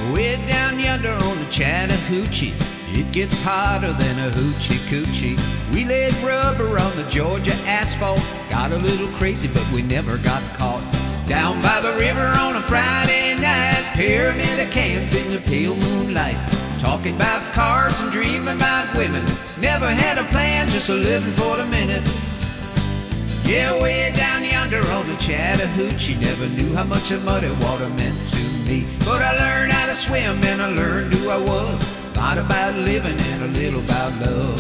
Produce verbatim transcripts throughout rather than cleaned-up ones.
Way down yonder on the Chattahoochee, it gets hotter than a hoochie coochie. We laid rubber on the Georgia asphalt, got a little crazy but we never got caught. Down by the river on a Friday night, pyramid of cans in the pale moonlight, talking about cars and dreaming about women. Never had a plan, just a living for the minute. Yeah, way down yonder on the Chattahoochee, never knew how much the muddy water meant to me. But I learned how to swim and I learned who I was. A lot about living and a little about love.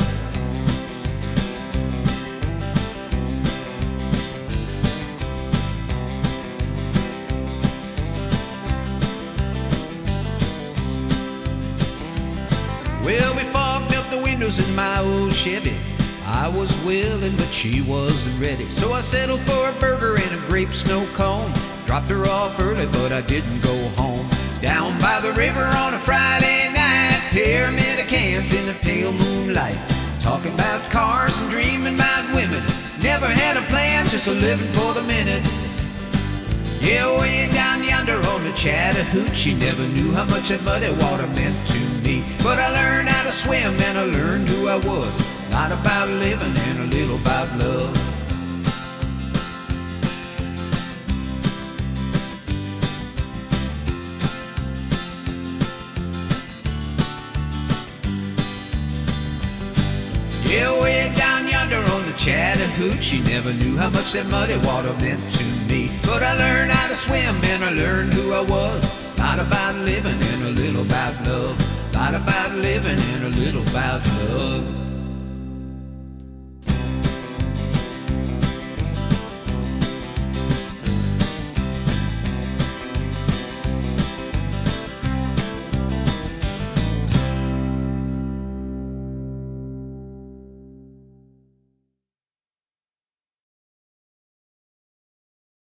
Well, we fogged up the windows in my old Chevy. I was willing, but she wasn't ready. So I settled for a burger and a grape snow cone. Dropped her off early, but I didn't go home. Down by the river on a Friday night, pyramid of cans in the pale moonlight, talking about cars and dreaming about women. Never had a plan, just a living for the minute. Yeah, way down yonder on the Chattahoochee, never knew how much that muddy water meant to me. But I learned how to swim and I learned who I was. A lot about living and a little about love. Yeah, way down yonder on the Chattahoochee, never knew how much that muddy water meant to me. But I learned how to swim and I learned who I was. A lot about living and a little about love. A lot about living and a little about love.